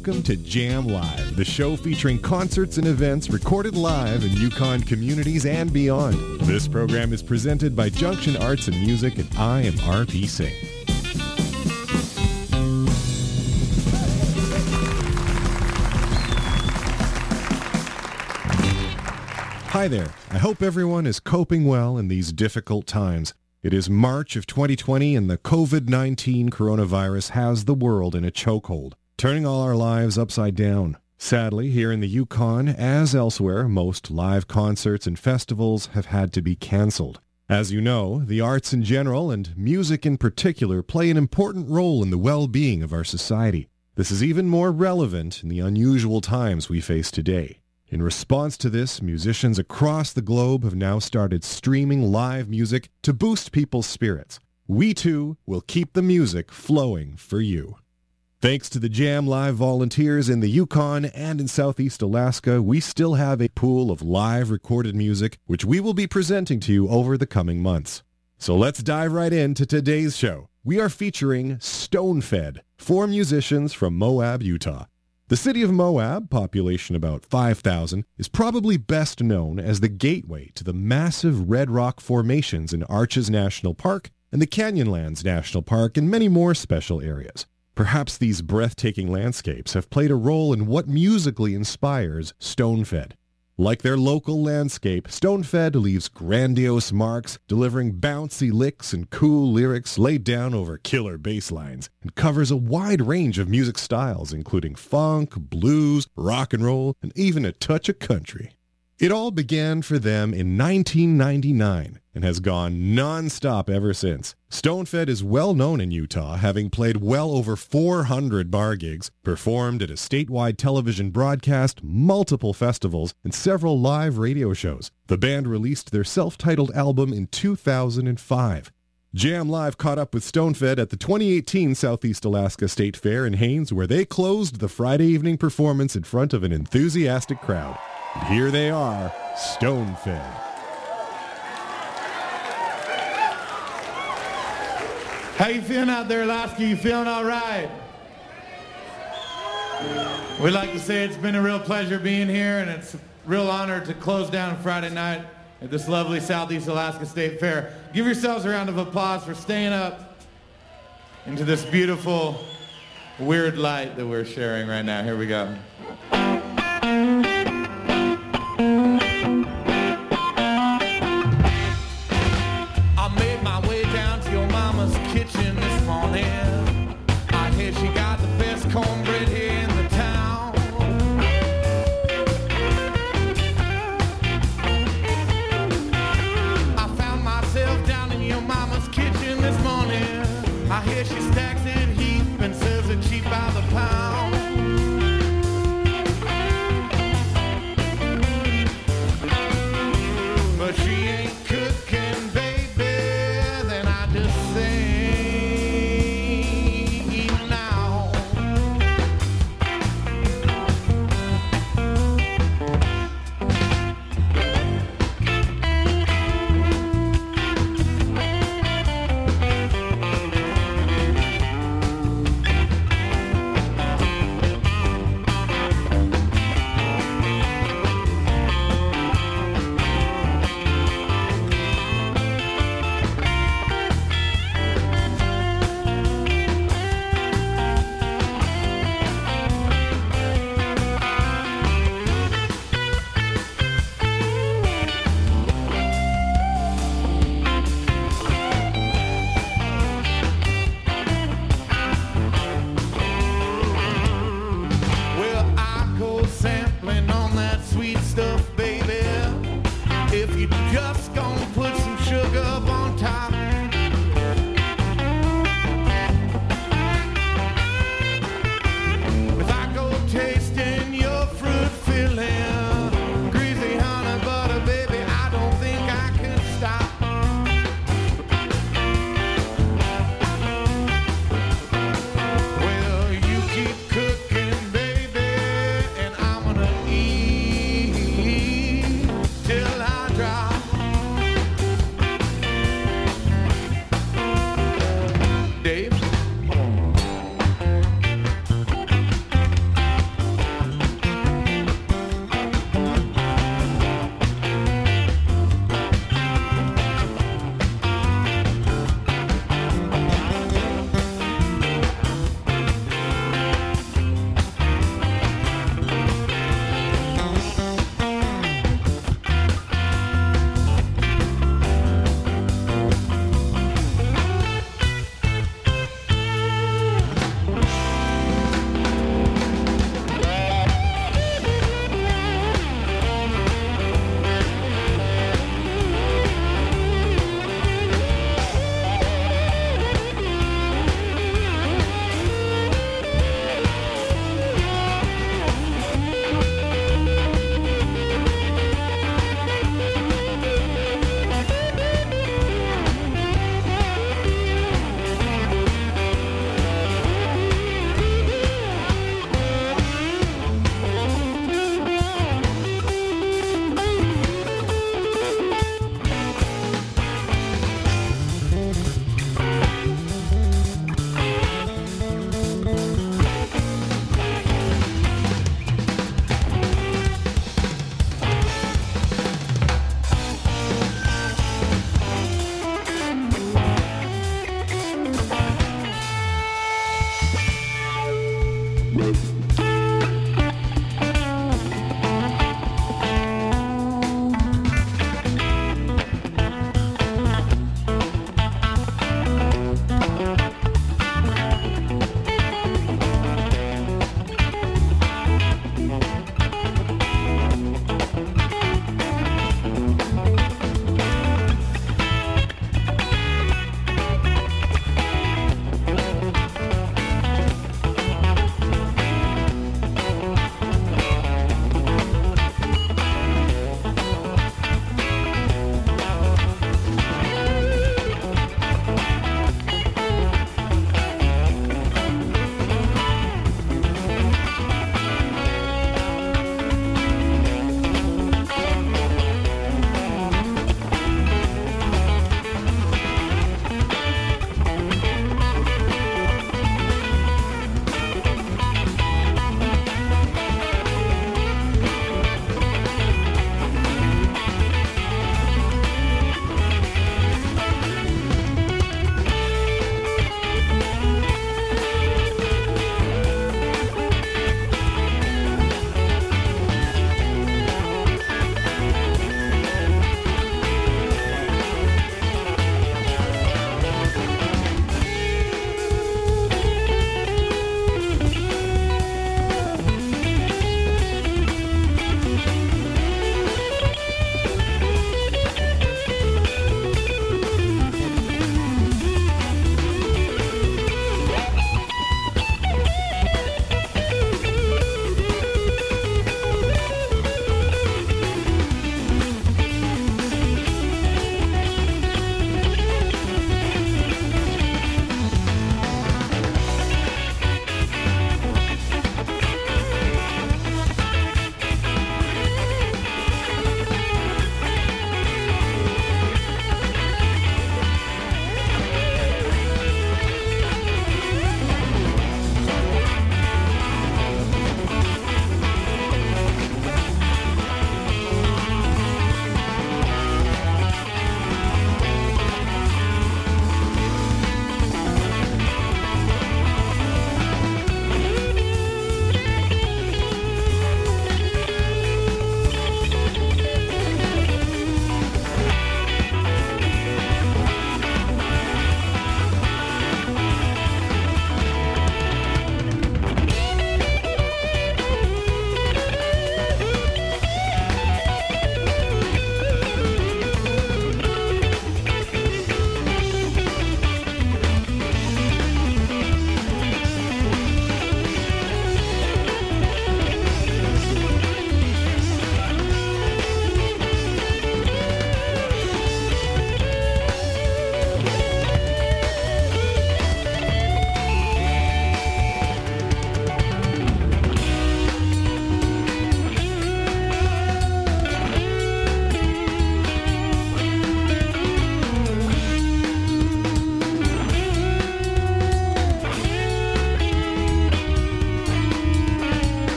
Welcome to Jam Live, the show featuring concerts and events recorded live in Yukon communities and beyond. This program is presented by Junction Arts and Music, and I am RP Singh. Hi there. I hope everyone is coping well in these difficult times. It is March of 2020 and the COVID-19 coronavirus has the world in a chokehold, turning all our lives upside down. Sadly, here in the Yukon, as elsewhere, most live concerts and festivals have had to be cancelled. As you know, the arts in general and music in particular play an important role in the well-being of our society. This is even more relevant in the unusual times we face today. In response to this, musicians across the globe have now started streaming live music to boost people's spirits. We too will keep the music flowing for you. Thanks to the Jam Live volunteers in the Yukon and in Southeast Alaska, we still have a pool of live recorded music which we will be presenting to you over the coming months. So let's dive right into today's show. We are featuring Stonefed, 4 musicians from Moab, Utah. The city of Moab, population about 5,000, is probably best known as the gateway to the massive red rock formations in Arches National Park and the Canyonlands National Park and many more special areas. Perhaps these breathtaking landscapes have played a role in what musically inspires Stonefed. Like their local landscape, Stonefed leaves grandiose marks, delivering bouncy licks and cool lyrics laid down over killer bass lines, and covers a wide range of music styles, including funk, blues, rock and roll, and even a touch of country. It all began for them in 1999 and has gone non-stop ever since. Stonefed is well known in Utah, having played well over 400 bar gigs, performed at a statewide television broadcast, multiple festivals, and several live radio shows. The band released their self-titled album in 2005. Jam Live caught up with Stonefed at the 2018 Southeast Alaska State Fair in Haines, where they closed the Friday evening performance in front of an enthusiastic crowd. And here they are, Stonefed. How you feeling out there, Alaska? You feeling all right? We'd like to say it's been a real pleasure being here, and it's a real honor to close down Friday night at this lovely Southeast Alaska State Fair. Give yourselves a round of applause for staying up into this beautiful, weird light that we're sharing right now. Here we go. Kitchen this morning. I hear she got the best cornbread here in the town. I found myself down in your mama's kitchen this morning. I hear she stacks it heap and serves it cheap by the pound. But she ain't cooking, baby, then I just say till I drop.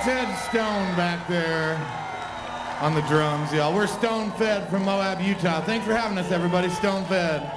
Ted Stone back there on the drums, y'all. We're Stone Fed from Moab, Utah. Thanks for having us, everybody. Stone Fed.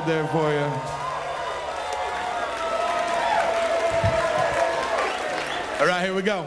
right there for you. All right, here we go.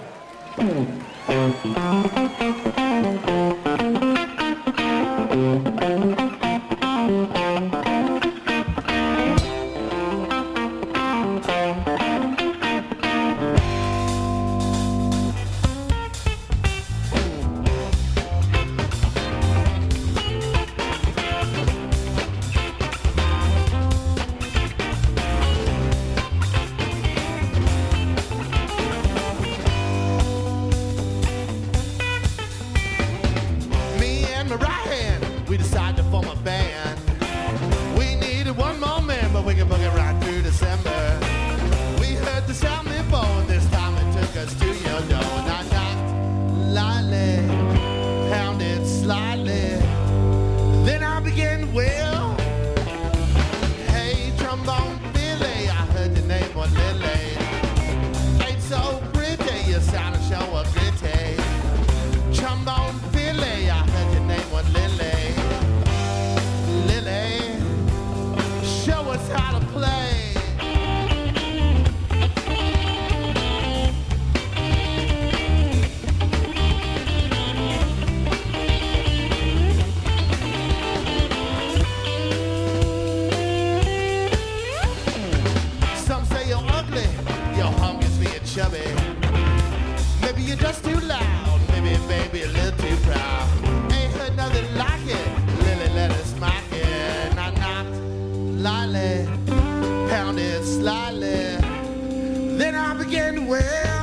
Pounded slightly, then I began to wail.